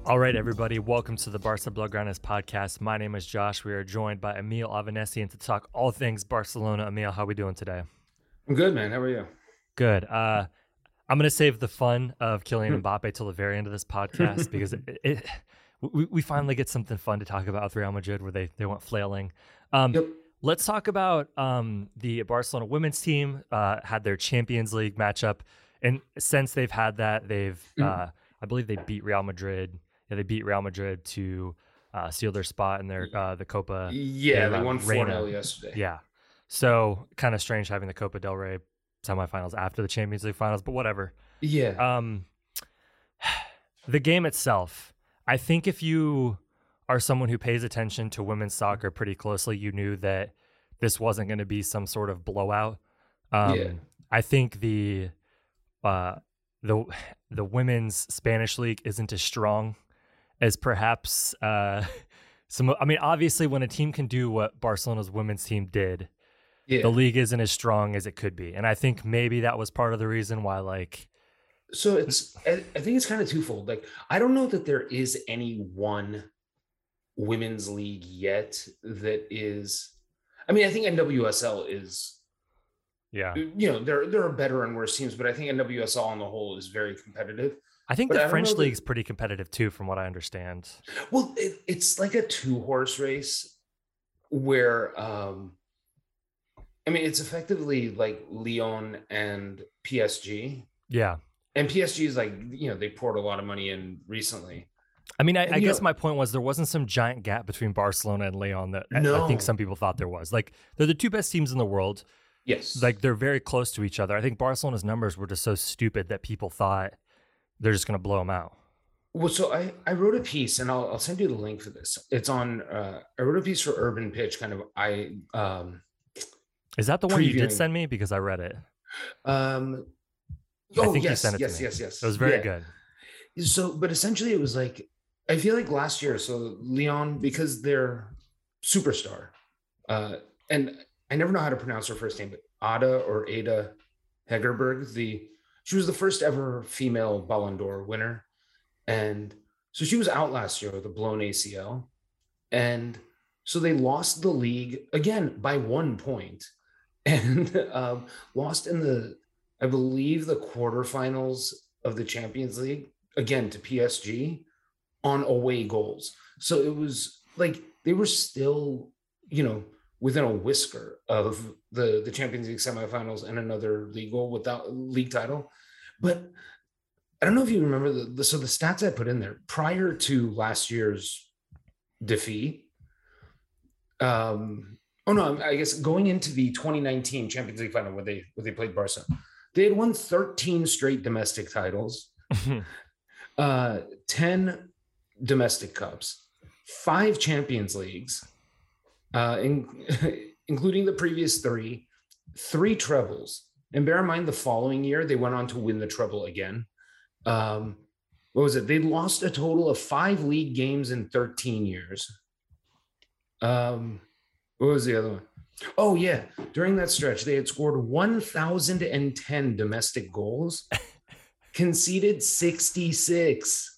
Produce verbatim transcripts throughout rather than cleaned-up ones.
All right, everybody, welcome to the Barca Blaugranas podcast. My name is Josh. We are joined by Emil Avanesian to talk all things Barcelona. Emil, how are we doing today? I'm good, man. How are you? Good. Uh, I'm going to save the fun of Kylian Mbappe till the very end of this podcast because it, it, we, we finally get something fun to talk about with Real Madrid where they, they went flailing. Um, Yep. Let's talk about um, the Barcelona women's team uh, had their Champions League matchup. And since they've had that, they've, uh, I believe they beat Real Madrid. Yeah, they beat Real Madrid to uh, seal their spot in their uh, the Copa. Yeah, de they la won four nil Reina. yesterday. Yeah. So kind of strange having the Copa del Rey semifinals after the Champions League finals, but whatever. Yeah. Um, the game itself, I think if you are someone who pays attention to women's soccer pretty closely, you knew that this wasn't going to be some sort of blowout. Um, Yeah. I think the uh, the the women's Spanish league isn't as strong as perhaps uh, some. I mean, obviously, when a team can do what Barcelona's women's team did, Yeah. the league isn't as strong as it could be, and I think maybe that was part of the reason why, like. So it's, I I think it's kind of twofold. Like, I don't know that there is any one women's league yet that is, I mean, I think N W S L is, Yeah, you know, there, there are better and worse teams, but I think N W S L on the whole is very competitive. I think But I the don't French know that- league's pretty competitive too, from what I understand. Well, it, it's like a two horse race where, um, I mean, it's effectively like Lyon and P S G. Yeah, And P S G is like, you know, they poured a lot of money in recently. I mean, I, And, I you guess know- my point was there wasn't some giant gap between Barcelona and Lyon that I- I No. think some people thought there was. Like, they're the two best teams in the world. Yes. Like, they're very close to each other. I think Barcelona's numbers were just so stupid that people thought they're just going to blow them out. Well, so I, I wrote a piece and I'll, I'll send you the link for this. It's on, uh, I wrote a piece for Urban Pitch, kind of, I, um, Is that the one you did Previewing. send me? Because I read it. um, I oh, think you yes, sent it to yes, me. yes, yes. It was very Yeah. good. So, but essentially it was like, I feel like last year, so Leon, because they're superstar, uh, and I never know how to pronounce her first name, but Ada or Ada Hegerberg, the, she was the first ever female Ballon d'Or winner. And so she was out last year with a blown A C L. And so they lost the league again by one point and um, lost in the, I believe, the quarterfinals of the Champions League, again, to P S G on away goals. So it was like they were still, you know, within a whisker of the, the Champions League semifinals and another league goal without league title. But I don't know if you remember the, the so the stats I put in there prior to last year's defeat. Um, oh no, I guess going into the twenty nineteen Champions League final where they where they played Barca, they had won thirteen straight domestic titles, uh, ten domestic cups, five Champions Leagues, uh, in, including the previous three, three trebles. And bear in mind, the following year they went on to win the treble again. Um, what was it? They lost a total of five league games in thirteen years. Um, what was the other one? Oh yeah, during that stretch, they had scored one thousand ten domestic goals, conceded sixty-six.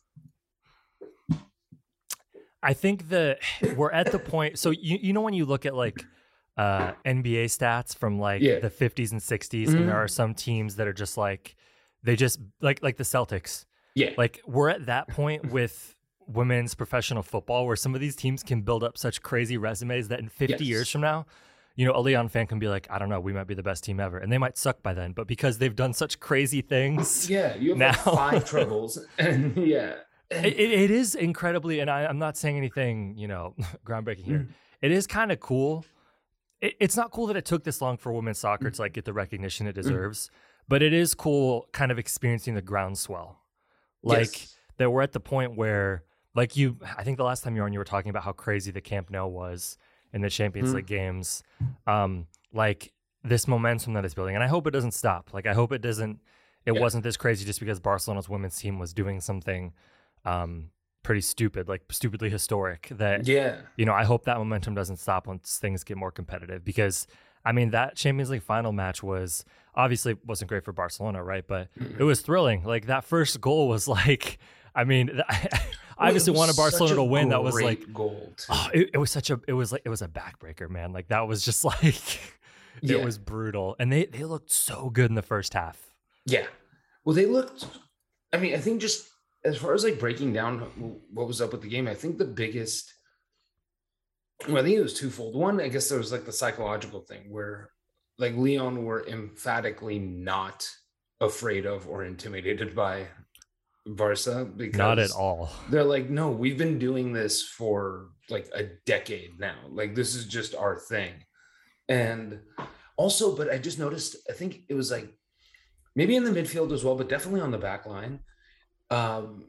I think that we're at the point. So you you know when you look at like uh, N B A stats from like Yeah. the fifties and sixties, Mhm. and there are some teams that are just like they just like like the Celtics. Yeah, Like we're at that point with women's professional football where some of these teams can build up such crazy resumes that in fifty Yes. years from now, you know, a Leon fan can be like, I don't know, we might be the best team ever, and they might suck by then, but because they've done such crazy things, yeah. You have like Now- five trebles, and yeah, and- It, it, it is incredibly, and I, I'm not saying anything, you know, groundbreaking here. Mhm. It is kind of cool. It, it's not cool that it took this long for women's soccer to like get the recognition it deserves, but it is cool kind of experiencing the groundswell. Like Yes. that we're at the point where, like you, I think the last time you were on, you were talking about how crazy the Camp Nou was in the Champions Mhm. League games. Um, like this momentum that it's building, and I hope it doesn't stop. Like I hope it doesn't. It Yeah. wasn't this crazy just because Barcelona's women's team was doing something um, pretty stupid, like stupidly historic. That yeah, you know, I hope that momentum doesn't stop once things get more competitive. Because I mean, that Champions League final match was obviously wasn't great for Barcelona, right? But it was thrilling. Like that first goal was like, I mean, I obviously wanted Barcelona to win. That was like goal. Oh, it, it was such a it was like it was a backbreaker, man. Like that was just like yeah. it was brutal. And they they looked so good in the first half. Yeah. Well, they looked I mean, I think just as far as like breaking down what was up with the game, I think the biggest well, I think it was twofold. One, I guess there was like the psychological thing where like Lyon were emphatically not afraid of or intimidated by Barca, because not at all. They're like, no, we've been doing this for like a decade now. Like this is just our thing. And also, but I just noticed, I think it was like maybe in the midfield as well, but definitely on the back line. Um,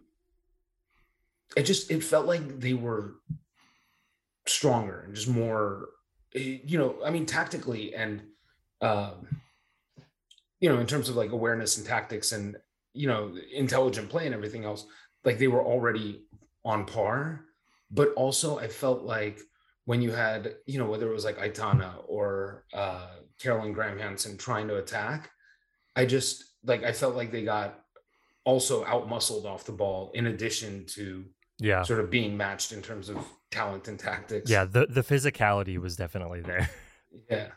it just it felt like they were stronger and just more, you know, I mean, tactically and um, you know, in terms of like awareness and tactics and you know, intelligent play and everything else, like they were already on par. But also I felt like when you had, you know, whether it was like Aitana or uh, Caroline Graham Hansen trying to attack, I just like, I felt like they got also out-muscled off the ball in addition to yeah, sort of being matched in terms of talent and tactics. Yeah, the, the physicality was definitely there. Yeah.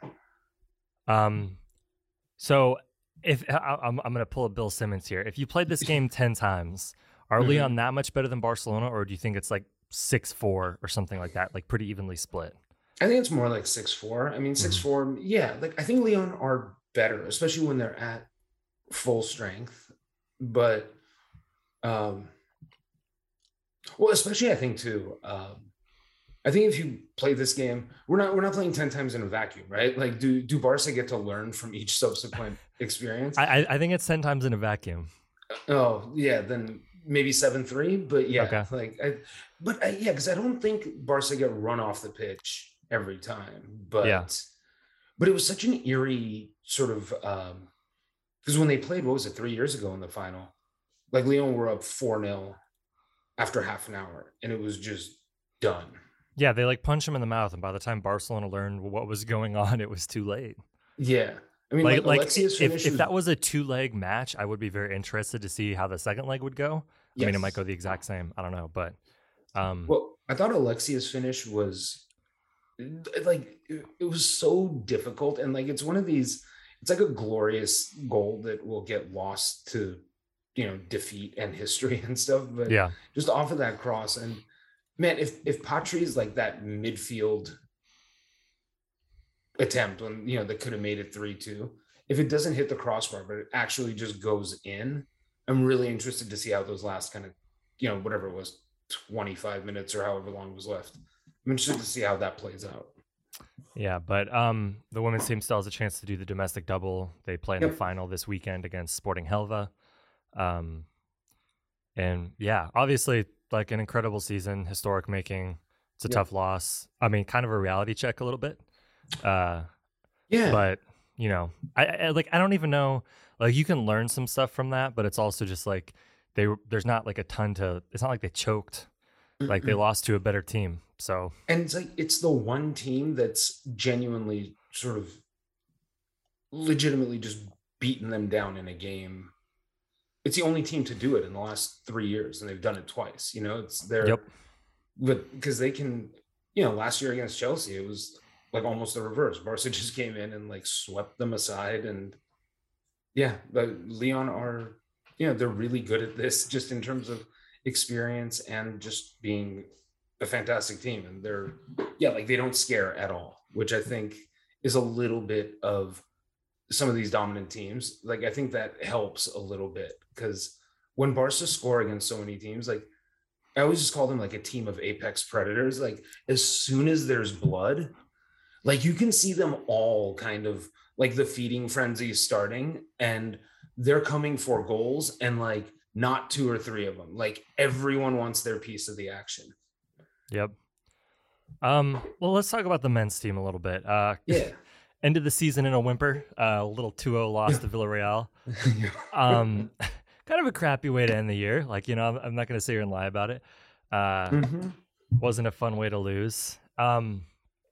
Um. So if I'm I'm going to pull a Bill Simmons here. If you played this game ten times, are mm-hmm. Lyon that much better than Barcelona, or do you think it's like six four or something like that, like pretty evenly split? I think it's more like six four. I mean, six four, mm-hmm. yeah. Like I think Lyon are better, especially when they're at full strength. But, um, well, especially I think too. Um, I think if you play this game, we're not we're not playing ten times in a vacuum, right? Like, do do Barca get to learn from each subsequent experience? I I think it's ten times in a vacuum. Oh yeah, then maybe seven three. But yeah, okay. like, I, but I, yeah, because I don't think Barca get run off the pitch every time. But yeah. But it was such an eerie sort of because um, when they played, what was it, three years ago in the final? Like Lyon were up four nil after half an hour, and it was just done. Yeah, they like punch him in the mouth, and by the time Barcelona learned what was going on, it was too late. Yeah, I mean, like, like, like if, if was... that was a two-leg match, I would be very interested to see how the second leg would go. Yes. I mean, it might go the exact same. I don't know, but um, well, I thought Alexia's finish was like it was so difficult, and like it's one of these. It's like a glorious goal that will get lost to, you know, defeat and history and stuff. But yeah, just off of that cross and. Man, if if Patry is like that midfield attempt when, you know, that could have made it three two, if it doesn't hit the crossbar, but it actually just goes in, I'm really interested to see how those last kind of, you know, whatever it was, twenty-five minutes or however long was left. I'm interested to see how that plays out. Yeah, but um, the women's team still has a chance to do the domestic double. They play in yep. the final this weekend against Sporting Helva. Um, and yeah, obviously, like an incredible season, historic making. It's a yeah. tough loss. I mean, kind of a reality check a little bit. Uh, yeah. But, you know, I, I like I don't even know. Like, you can learn some stuff from that, but it's also just like they there's not like a ton to. It's not like they choked. Mm-mm. Like they lost to a better team. So and it's like it's the one team that's genuinely sort of legitimately just beaten them down in a game. It's the only team to do it in the last three years, and they've done it twice. You know, it's their, yep. but because they can, you know, last year against Chelsea, it was like almost the reverse. Barca just came in and like swept them aside, and yeah, but Lyon are, you know, they're really good at this, just in terms of experience and just being a fantastic team, and they're yeah, like they don't scare at all, which I think is a little bit of some of these dominant teams. Like I think that helps a little bit. Because when Barca score against so many teams, like I always just call them like a team of apex predators. Like as soon as there's blood, like you can see them all kind of like the feeding frenzy starting, and they're coming for goals, and like not two or three of them. Like everyone wants their piece of the action. Yep. Um. Well, let's talk about the men's team a little bit. Uh, yeah. Ended the season in a whimper. Uh, a little two oh loss to Villarreal. Um. Kind of a crappy way to end the year. Like, you know, I'm, I'm not going to sit here and lie about it. Uh, mm-hmm. Wasn't a fun way to lose. Um,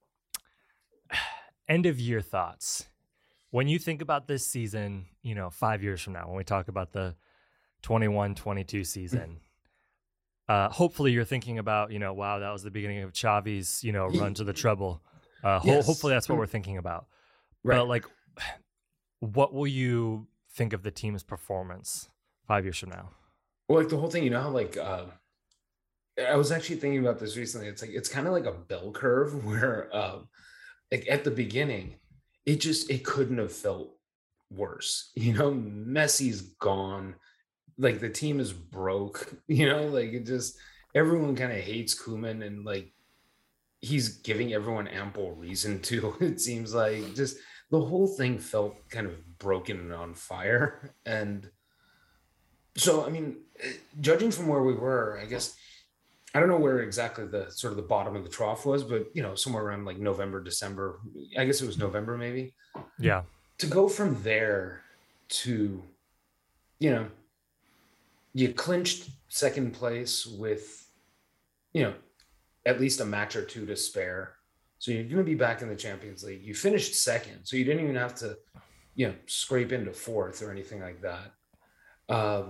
end of year thoughts. When you think about this season, you know, five years from now, when we talk about the twenty-one twenty-two season, uh, hopefully you're thinking about, you know, wow, that was the beginning of Xavi's, you know, run to the treble. Uh, ho- hopefully Yes. that's what we're thinking about. Right. But like, what will you think of the team's performance five years from now? Well, like the whole thing, you know how like uh, I was actually thinking about this recently. It's like it's kind of like a bell curve where um, like at the beginning, it just it couldn't have felt worse. You know, Messi's gone. Like the team is broke. You know, like it just everyone kind of hates Koeman, and like he's giving everyone ample reason to. It seems like just the whole thing felt kind of broken and on fire. And so, I mean, eh, judging from where we were, I guess I don't know where exactly the sort of the bottom of the trough was, but you know, somewhere around like November, December. I guess it was November, maybe. Yeah. To go from there to, you know, you clinched second place with, you know, at least a match or two to spare. So you're going to be back in the Champions League. You finished second, so you didn't even have to, you know, scrape into fourth or anything like that. Um,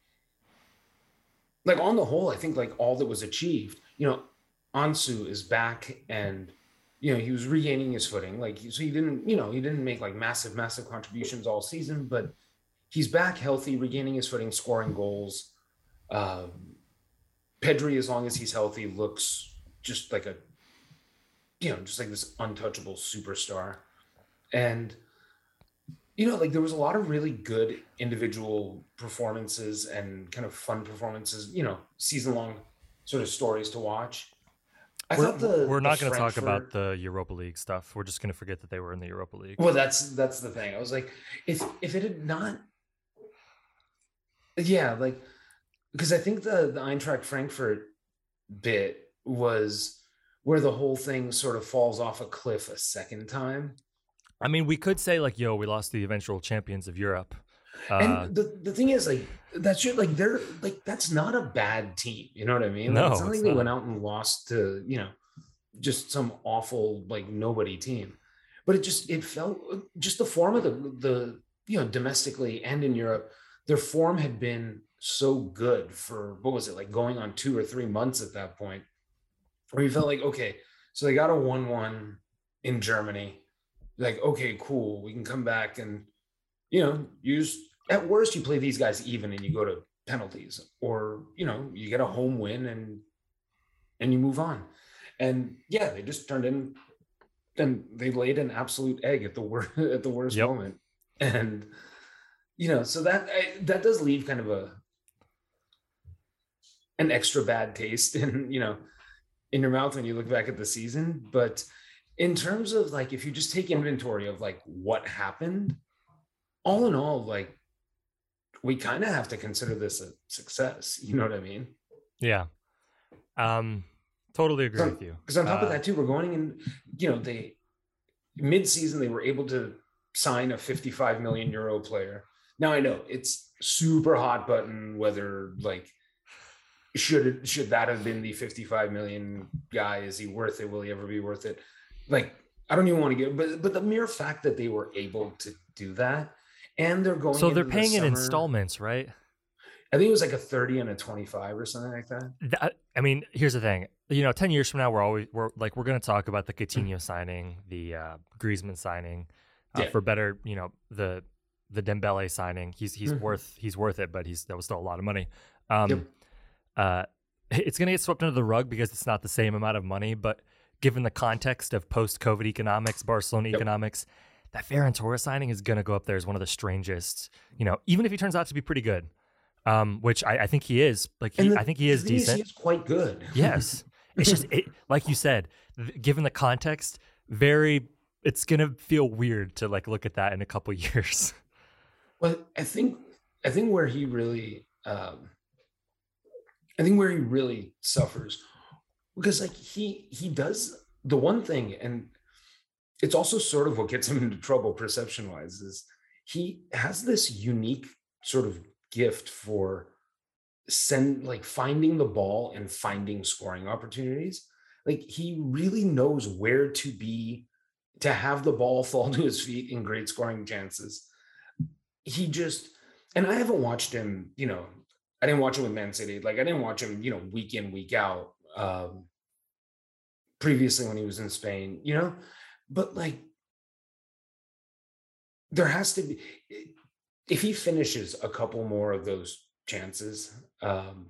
like on the whole, I think like all that was achieved, you know, Ansu is back and, you know, he was regaining his footing. Like, so he didn't, you know, he didn't make like massive, massive contributions all season, but he's back healthy, regaining his footing, scoring goals. Um, Pedri, as long as he's healthy, looks just like a, you know, just like this untouchable superstar. And, you know, like there was a lot of really good individual performances and kind of fun performances, you know, season long sort of stories to watch. I We're, thought the we're the not going to talk about Frankfurt, the Europa League stuff. We're just going to forget that they were in the Europa League. well, that's that's the thing. I was like, if if it had not, yeah, like because I think the the Eintracht Frankfurt bit was where the whole thing sort of falls off a cliff a second time. I mean, we could say like, yo, we lost the eventual champions of Europe. Uh, And the, the thing is, like, that's just like they're like that's not a bad team. You know what I mean? Like, no, it's not it's like they not. went out and lost to, you know, just some awful like nobody team. But it just it felt just the form of the the you know domestically and in Europe, their form had been so good for what was it like going on two or three months at that point, where you felt like okay, so they got a one one in Germany. Like okay, cool, we can come back and you know use at worst you play these guys even and you go to penalties, or you know you get a home win and and you move on. And yeah, they just turned in and they laid an absolute egg at the worst at the worst Yep. moment. And you know, so that I, that does leave kind of a an extra bad taste in you know in your mouth when you look back at the season. But in terms of like if you just take inventory of like what happened, all in all, like we kind of have to consider this a success. You know what I mean? Yeah. Um, totally agree So, with you. because on top uh, of that too, we're going in, you know, they mid-season they were able to sign a fifty-five million euro player. Now I know it's super hot button whether like should it should that have been the fifty-five million guy? Is he worth it? Will he ever be worth it? Like I don't even want to get, but but the mere fact that they were able to do that, and they're going. so they're into paying the in summer, installments, right? I think it was like a thirty and a twenty-five or something like that. That, I mean, here's the thing. You know, ten years from now, we're always we're like we're going to talk about the Coutinho signing, the uh, Griezmann signing, uh, Yeah. for better. You know, the the Dembele signing. He's he's Mhm. worth he's worth it, but he's that was still a lot of money. Um, Yep. uh, it's going to get swept under the rug because it's not the same amount of money. But given the context of post-COVID economics, Barcelona Yep. economics, that Ferran Torres signing is going to go up there as one of the strangest. You know, even if he turns out to be pretty good, um, which I, I think he is. Like he, And the, I think he is the thing decent. He is quite good. Yes. It's just it, like you said, th- given the context, very it's going to feel weird to like look at that in a couple years. Well, I think I think where he really, um, I think where he really suffers, because like he he does the one thing, and it's also sort of what gets him into trouble perception wise, is he has this unique sort of gift for send like finding the ball and finding scoring opportunities. Like he really knows where to be to have the ball fall to his feet in great scoring chances. He just, and I haven't watched him, you know, I didn't watch him with Man City. Like I didn't watch him, you know, week in, week out. Um, previously when he was in Spain, you know, but like there has to be if he finishes a couple more of those chances, um,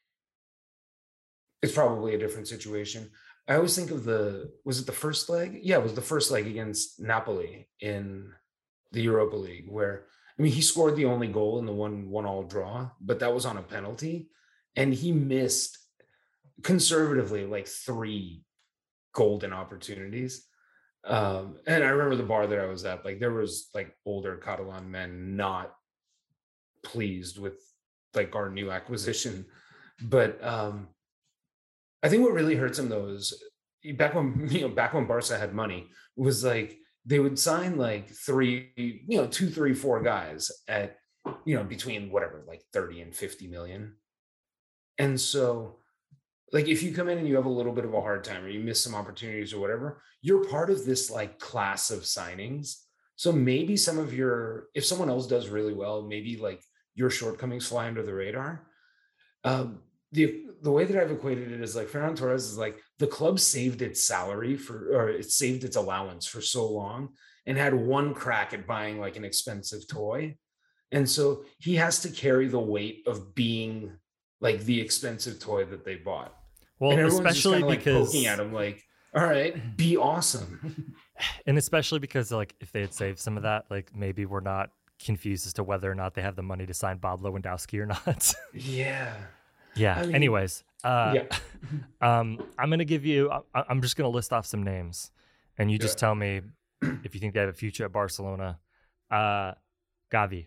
it's probably a different situation. I always think of the was it the first leg? Yeah, it was the first leg against Napoli in the Europa League where I mean he scored the only goal in the one one all draw, but that was on a penalty, and he missed conservatively like three golden opportunities. Um, and I remember the bar that I was at, like there was like older Catalan men not pleased with like our new acquisition. But um, I think what really hurts him though is back when you know back when Barca had money was like they would sign like three, you know, two, three, four guys at you know between whatever like thirty and fifty million. And so like if you come in and you have a little bit of a hard time or you miss some opportunities or whatever, you're part of this like class of signings. So maybe some of your if someone else does really well, maybe like your shortcomings fly under the radar. Um, the the way that I've equated it is like Ferran Torres is like the club saved its salary for or it saved its allowance for so long and had one crack at buying like an expensive toy. And so he has to carry the weight of being like the expensive toy that they bought. Well, and everyone's especially just like because poking at him like, all right, be awesome. And especially because like if they had saved some of that, like maybe we're not confused as to whether or not they have the money to sign Bob Lewandowski or not. Yeah. Yeah. I mean, Anyways, uh, yeah. um, I'm gonna give you. I, I'm just gonna list off some names, and you just Yeah. tell me if you think they have a future at Barcelona. Uh, Gavi.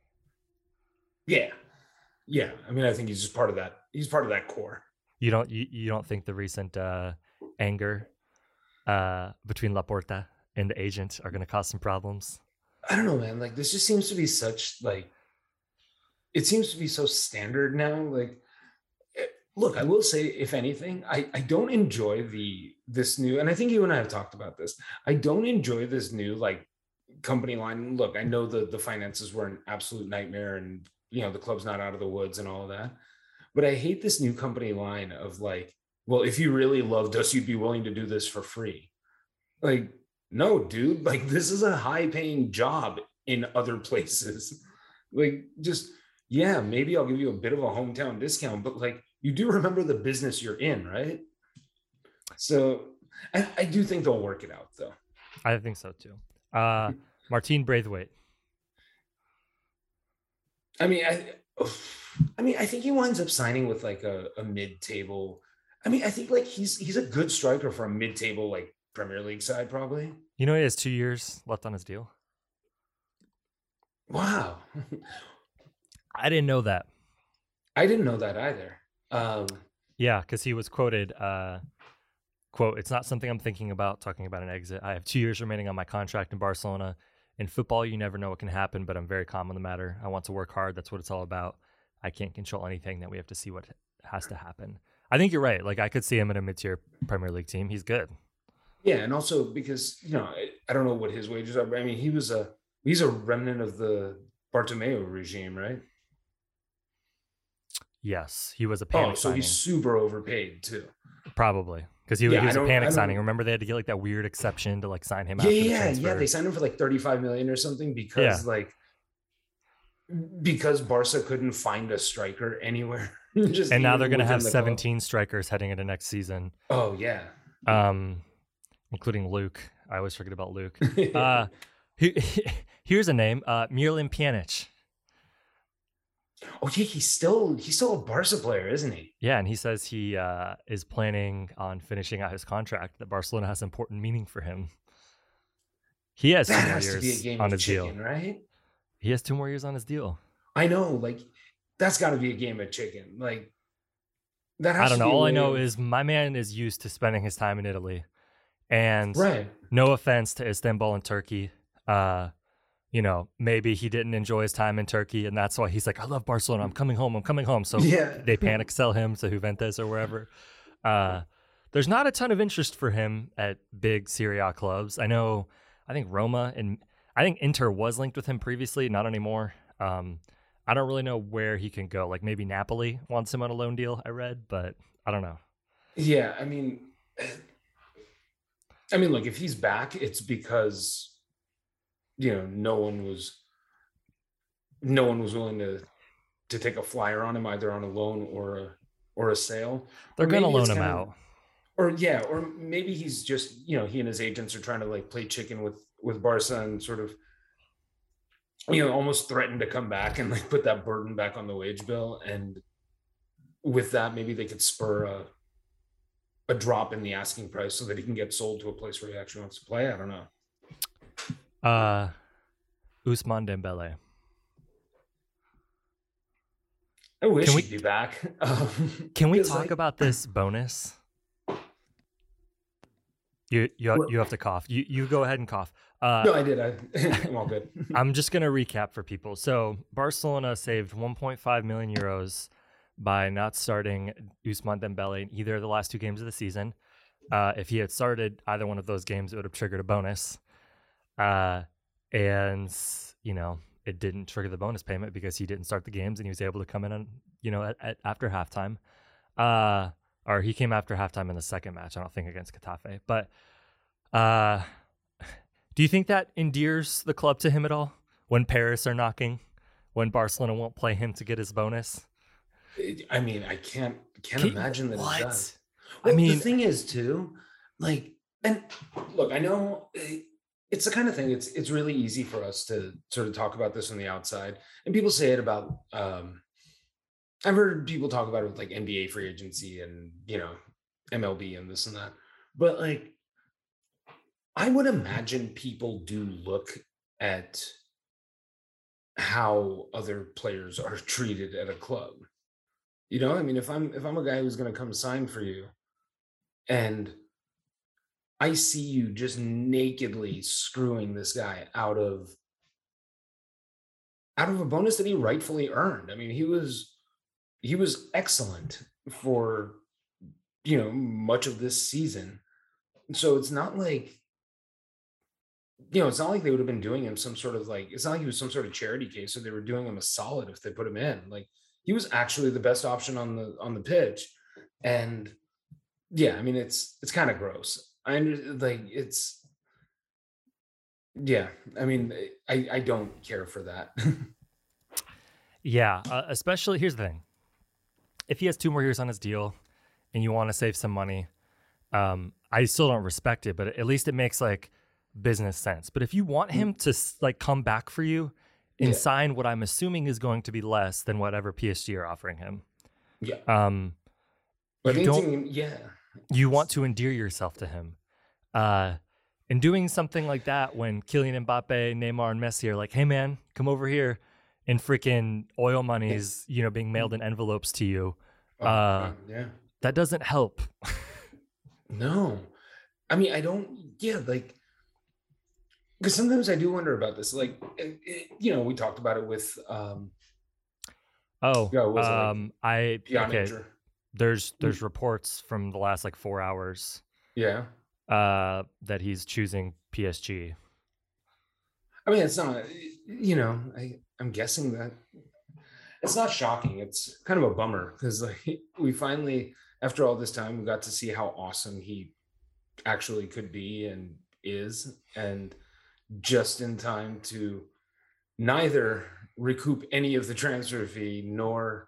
Yeah. Yeah. I mean, I think he's just part of that. He's part of that core. You don't. You, you don't think the recent uh, anger uh, between Laporta and the agent are gonna cause some problems? I don't know, man. Like this just seems to be such like it seems to be so standard now. Like eh, look, I will say, if anything, I, I don't enjoy the this new, and I think you and I have talked about this. I don't enjoy this new like company line. Look, I know the the finances were an absolute nightmare, and you know the club's not out of the woods and all of that. But I hate this new company line of like, well, if you really loved us, you'd be willing to do this for free. Like, no, dude, like this is a high paying job in other places. Like, just, yeah, maybe I'll give you a bit of a hometown discount, but like, you do remember the business you're in, right? So I, I do think they'll work it out, though. I think so too. Uh, Martin Braithwaite. I mean, I, I mean, I think he winds up signing with like a, a mid-table. I mean, I think like he's he's a good striker for a mid-table like Premier League side, probably. You know, he has two years left on his deal. Wow, I didn't know that. I didn't know that either. Um, yeah, because he was quoted, uh, quote, "It's not something I'm thinking about, talking about an exit. I have two years remaining on my contract in Barcelona. In football, you never know what can happen, but I'm very calm on the matter. I want to work hard. That's what it's all about. I can't control anything. That we have to see what has to happen." I think you're right. Like, I could see him in a mid-tier Premier League team. He's good. Yeah, and also because, you know, I, I don't know what his wages are, but I mean, he was a he's a remnant of the Bartomeu regime, right? Yes, he was a panic Oh, so signing. he's super overpaid too. Probably. Because he, Yeah, he was I a don't- panic I don't- signing. Remember, they had to get like that weird exception to like sign him Yeah, after the yeah, transfer. yeah. They signed him for like thirty-five million or something because like because Barca couldn't find a striker anywhere. Just and now even they're going to within have the club. seventeen strikers heading into next season, Oh yeah. um, including Luke. I always forget about Luke. Uh, he, here's a name, uh, Miralem Pjanic. Oh yeah, he's still he's still a Barca player, isn't he? Yeah, and he says he uh, is planning on finishing out his contract, that Barcelona has important meaning for him. He has That two more has to be a years game on of his chicken, deal. right? He has two more years on his deal. I know, like that's got to be a game of chicken. Like that. Has I don't to know. be a All I way know of- is my man is used to spending his time in Italy. And right. no offense to Istanbul and Turkey. Uh, you know, maybe he didn't enjoy his time in Turkey, and that's why he's like, I love Barcelona. I'm coming home. I'm coming home. So Yeah. they panic sell him to Juventus or wherever. Uh, there's not a ton of interest for him at big Serie A clubs. I know, I think Roma and I think Inter was linked with him previously, not anymore. Um, I don't really know where he can go. Like maybe Napoli wants him on a loan deal, I read, but I don't know. Yeah, I mean, I mean, look, if he's back, it's because, you know, no one was, no one was willing to to take a flyer on him, either on a loan or a or a sale. They're Or gonna maybe loan it's him kind of, out. or yeah, or maybe he's just, you know, he and his agents are trying to like play chicken with with Barca and sort of, you know, almost threaten to come back and like put that burden back on the wage bill. And with that, maybe they could spur a a drop in the asking price so that he can get sold to a place where he actually wants to play. I don't know. Uh, Ousmane Dembele. I wish Can we- he'd be back. Um, Can we 'cause, talk like, about this bonus? You you What? you have to cough. You you go ahead and cough. Uh, No, I did. I, I'm all good. I'm just gonna recap for people. So Barcelona saved one point five million euros by not starting Ousmane Dembele in either of the last two games of the season. Uh, if he had started either one of those games, it would have triggered a bonus. Uh, and you know, it didn't trigger the bonus payment because he didn't start the games and he was able to come in and you know at, at, after halftime. Uh, or he came after halftime in the second match. I don't think against Getafe, but uh, do you think that endears the club to him at all when Paris are knocking, when Barcelona won't play him to get his bonus? I mean, I can't can't Can- imagine that what? it does. I Well, mean- the thing is too, like, and look, I know eh, it's the kind of thing. It's it's really easy for us to sort of talk about this on the outside, and people say it about. Um, I've heard people talk about it with like N B A free agency and you know M L B and this and that, but like, I would imagine people do look at how other players are treated at a club. You know, I mean, if I'm if I'm a guy who's going to come sign for you, and I see you just nakedly screwing this guy out of out of a bonus that he rightfully earned. I mean, he was he was excellent for you know much of this season. So it's not like you know, it's not like they would have been doing him some sort of like it's not like he was some sort of charity case, so they were doing him a solid if they put him in. Like he was actually the best option on the on the pitch. And yeah, I mean it's it's kind of gross. I under like it's yeah, I mean I I don't care for that. Yeah, uh, especially here's the thing: if he has two more years on his deal, and you want to save some money, um, I still don't respect it, but at least it makes like business sense. But if you want him to like come back for you and Yeah. sign what I'm assuming is going to be less than whatever P S G are offering him, Yeah. um, But you I don't- think, yeah. you want to endear yourself to him. Uh, and doing something like that when Kylian Mbappe, Neymar, and Messi are like, hey, man, come over here, and freaking oil money's, you know, being mailed in envelopes to you, Oh, uh, yeah. that doesn't help. No. I mean, I don't, yeah, like, because sometimes I do wonder about this. Like, it, it- you know, we talked about it with um, Oh, Yeah, was it like um, I, Pjanic. okay, or- there's, there's reports from the last like four hours Yeah. uh, that he's choosing P S G. I mean, it's not, you know, I, I'm guessing that it's not shocking. It's kind of a bummer because like we finally, after all this time, we got to see how awesome he actually could be and is, and just in time to neither recoup any of the transfer fee nor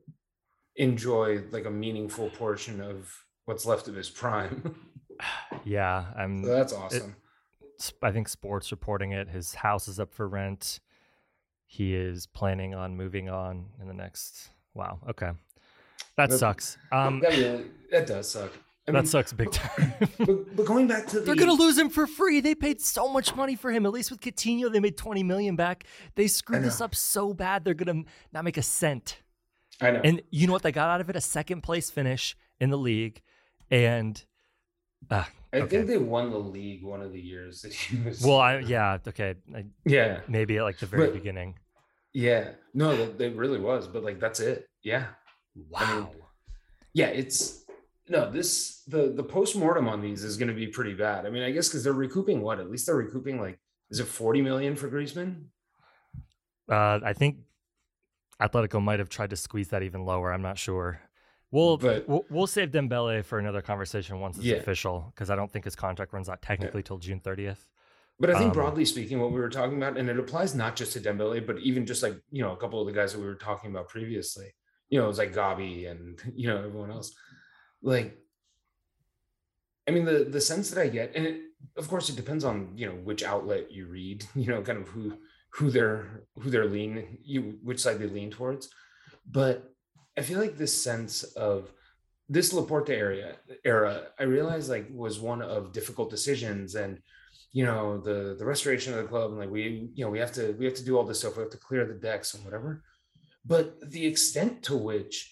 enjoy like a meaningful portion of what's left of his prime. Yeah, I'm. So that's awesome. I think sports reporting it. His house is up for rent. He is planning on moving on in the next. Wow. Okay, that That- sucks. Um, that really, that does suck. I that mean, sucks big time. But, but going back to the, They're gonna lose him for free. They paid so much money for him. At least with Coutinho, they made twenty million back. They screwed I this know. up so bad. They're gonna not make a cent. I know. And you know what they got out of it? A second place finish in the league, and uh, I okay. think they won the league one of the years that he was. well, I yeah, okay, I, yeah, maybe at like the very But- beginning. yeah. No, that, that really was. But like, that's it. Yeah, Wow. yeah. It's no. This the the post mortem on these is going to be pretty bad. I mean, I guess because they're recouping what? At least they're recouping like, is it forty million for Griezmann? Uh, I think Atletico might have tried to squeeze that even lower. I'm not sure. We'll But we'll, we'll save Dembele for another conversation once it's yeah, official, because I don't think his contract runs out yeah. technically till June thirtieth. But I think Um, broadly speaking, what we were talking about, and it applies not just to Dembele, but even just like, you know, a couple of the guys that we were talking about previously, you know, it was like Gabi and, you know, everyone else. Like, I mean, the the sense that I get, and it, of course, it depends on, you know, which outlet you read, you know, kind of who who they're who they're lean, you which side they lean towards. But I feel like this sense of this Laporta area era, I realized like was one of difficult decisions, and you know, the the restoration of the club, and like we, you know, we have to we have to do all this stuff, we have to clear the decks and whatever. But the extent to which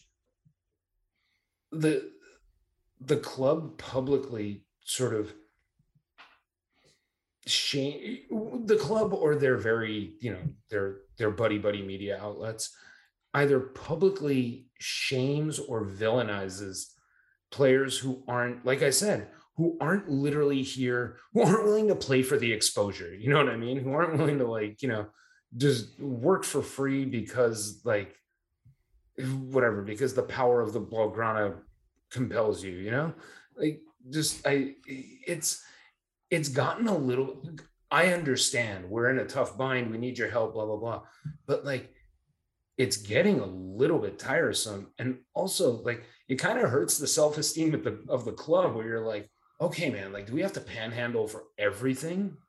the the club publicly sort of shame the club, or their very, you know, their their buddy buddy media outlets either publicly shames or villainizes players who aren't, like I said, who aren't literally here, who aren't willing to play for the exposure, you know what I mean, who aren't willing to, like, you know, just work for free because, like, whatever, because the power of the Blaugrana compels you, you know, like, just I it's it's gotten a little, I understand we're in a tough bind, we need your help, blah blah blah, but like it's getting a little bit tiresome. And also, like, it kind of hurts the self-esteem of the of the club, where you're like, okay man, like, do we have to panhandle for everything?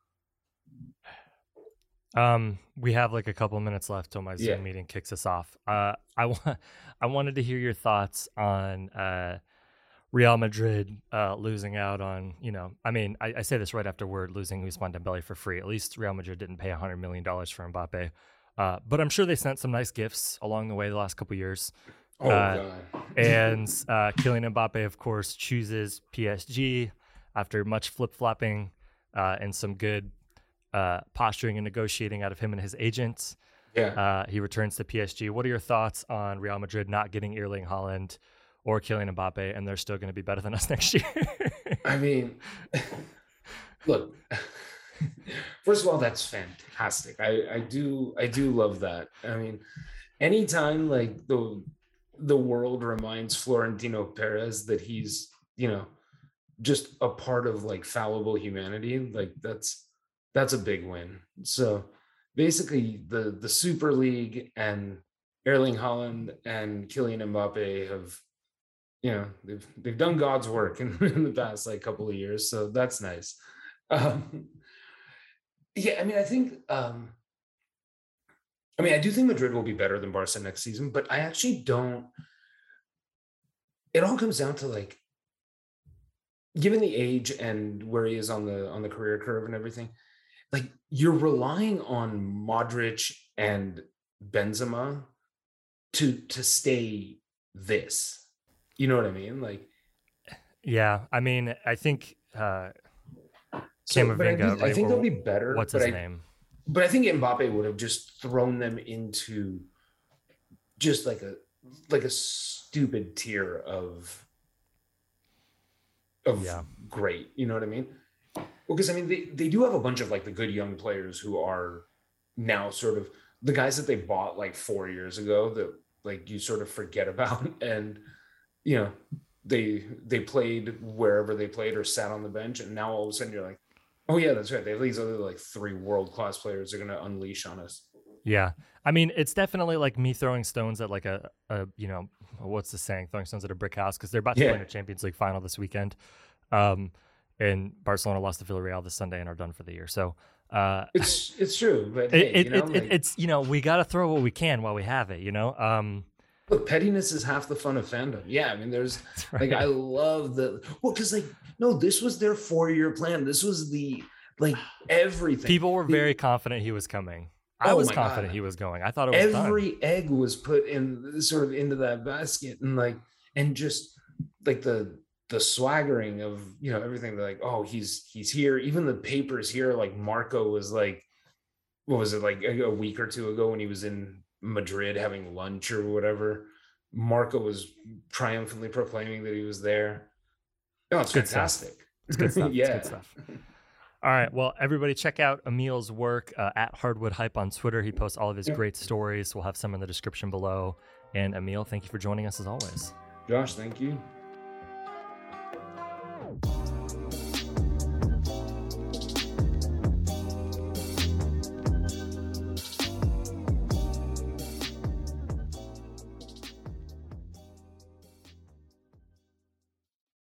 Um, we have like a couple minutes left till my Zoom Yeah. meeting kicks us off. Uh, I wa- I wanted to hear your thoughts on uh, Real Madrid uh, losing out on, you know, I mean, I, I say this right after we're losing Ousmane Dembele for free. At least Real Madrid didn't pay one hundred million dollars for Mbappe. Uh, but I'm sure they sent some nice gifts along the way the last couple years. Oh Uh, god. and uh, Kylian Mbappe, of course, chooses P S G after much flip-flopping uh, and some good uh, posturing and negotiating out of him and his agents. Yeah. Uh, he returns to P S G. What are your thoughts on Real Madrid not getting Erling Haaland or Kylian Mbappe, and they're still going to be better than us next year? I mean, look, first of all, that's fantastic. I, I do I do love that. I mean, anytime like the the world reminds Florentino Perez that he's, you know, just a part of like fallible humanity, like that's that's a big win. So basically the the Super League and Erling Haaland and Kylian Mbappe have, you know, they've they've done God's work in, in the past like couple of years. So that's nice. Um, yeah, I mean, I think um I mean, I do think Madrid will be better than Barca next season, but I actually don't. It all comes down to like, given the age and where he is on the on the career curve and everything, like you're relying on Modric and Benzema to to stay this. You know what I mean? Like, Yeah, I mean, I think uh, so, but I, Camavinga, do, I right? think Or they'll be better. what's but his I, name? But I think Mbappe would have just thrown them into just like a like a stupid tier of of Yeah. great. You know what I mean? Because I mean, they, they do have a bunch of like the good young players who are now sort of the guys that they bought like four years ago that like you sort of forget about, and you know, they they played wherever they played or sat on the bench, and now all of a sudden you're like, oh yeah, that's right, they have these other like three world class players they're going to unleash on us. Yeah. I mean, it's definitely like me throwing stones at like a, a you know, what's the saying? Throwing stones at a brick house, because they're about to Yeah. play in a Champions League final this weekend. Um, and Barcelona lost to Villarreal this Sunday and are done for the year. So uh, It's it's true, but it, hey, it, you know, it, like, it, it's, you know, we got to throw what we can while we have it, you know? Um, look, pettiness is half the fun of fandom. Yeah, I mean, there's right. like, I love the, well, because like, no, this was their four year plan. This was the like everything. People were The- very confident he was coming. I Oh was my confident God. he was going. I thought it was Every done. egg was put in sort of into that basket, and like, and just like the the swaggering of, you know, everything. They're like, oh, he's he's here. Even the papers here, like Marco was like, what was it, like a, a week or two ago when he was in Madrid having lunch or whatever, Marco was triumphantly proclaiming that he was there. No, it's Good stuff. fantastic. It's good stuff. Yeah. It's good stuff. All right. Well, everybody check out Emil's work uh, at Hardwood Hype on Twitter. He posts all of his yep. great stories. We'll have some in the description below. And Emil, thank you for joining us as always. Josh, thank you.